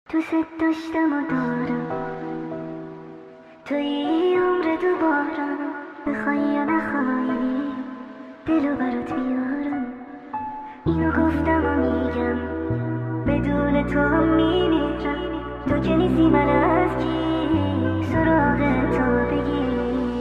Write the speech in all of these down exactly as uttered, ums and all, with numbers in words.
دوست داشتم و دارم توی عمر دوبارم، بخوای یا نخوای دلو برات میارم. اینو گفتم و میگم بدون تو هم میمیرم. تو که نیستی من از کی سراغ تو بگیرم.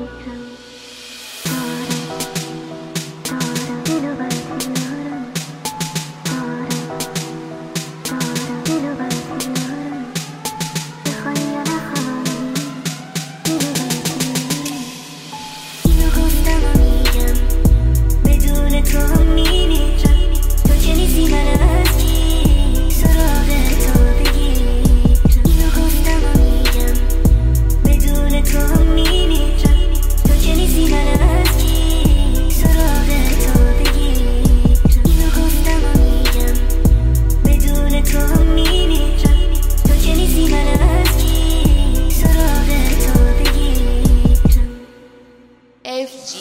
دارم دارم دلو برات میارم. دارم دارم دلو برات میارم. بخوای یا نخوای دلو برات میارم. اینو گفتم و میگم بدون تو هم میمیرم. تو که نیستی من از کی سراغ تو بگیرم. اینو گفتم و میگم بدون تو هم میمیرم. تو که نیستی من از کی سراغ تو بگیرم. اینو گفتم و میگم بدون تو هم میمیرم. تو که نیستی من از کی سراغ تو بگیرم. اف جی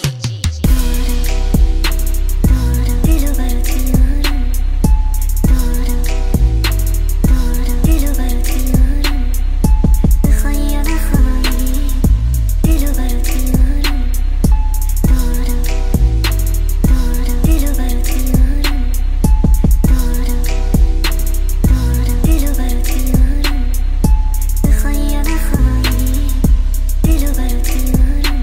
دارم دلو برات میارم. دارم دارم دلو برات میارم. بخوای یا نخوای دلو برات میارم. دارم دارم دلو برات میارم. دارم دارم دلو برات میارم. بخوای یا نخوای دلو برات میارم.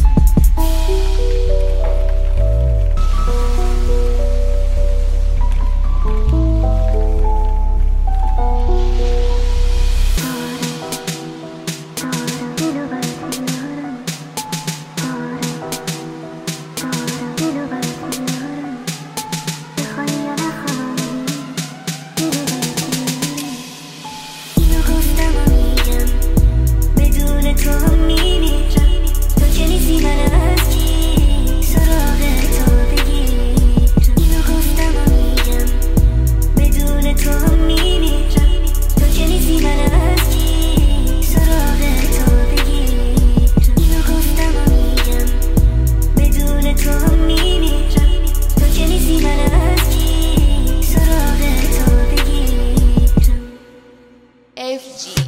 دارم دلو برات میارم. دارم دارم دلو برات میارم. بخوای یا نخوای دلو برات میارم. اینو گفتم و میگم بدون تو هم میمیرم. تو که نیستی من از کی سراغ تو بگیرم. اینو گفتم و میگم بدون تو هم میمیرم. تو که نیستی من از کی سراغ تو بگیرم. اینو گفتم و میگم بدون تو هم میمیرم. تو که نیستی من از کی سراغ تو بگیرم. اف جی